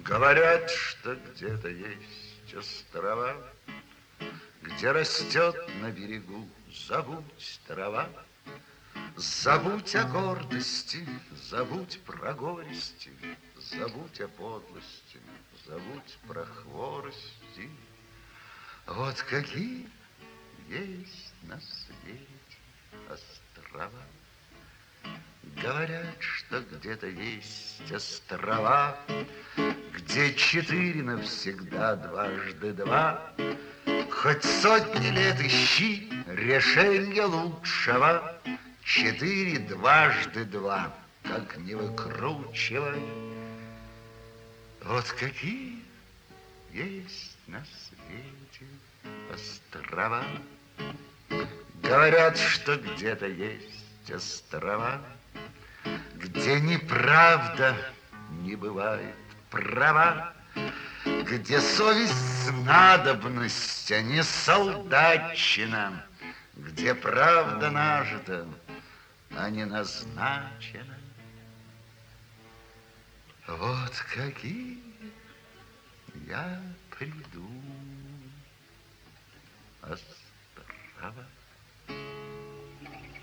Говорят, что где-то есть острова, где растет на берегу, забудь, трава. Забудь о гордости, забудь про горести, забудь о подлости, забудь про хворости. Вот какие есть на свете острова. Говорят, что где-то есть острова, где 4 навсегда, дважды 2. Хоть сотни лет ищи решения лучшего. 4 дважды 2, как не выкручивай. Вот какие есть на свете острова. Говорят, что где-то есть острова, где неправда не бывает права, где совесть надобность, а не солдатчина, где правда нажита, а не назначена. Вот какие я приду острова.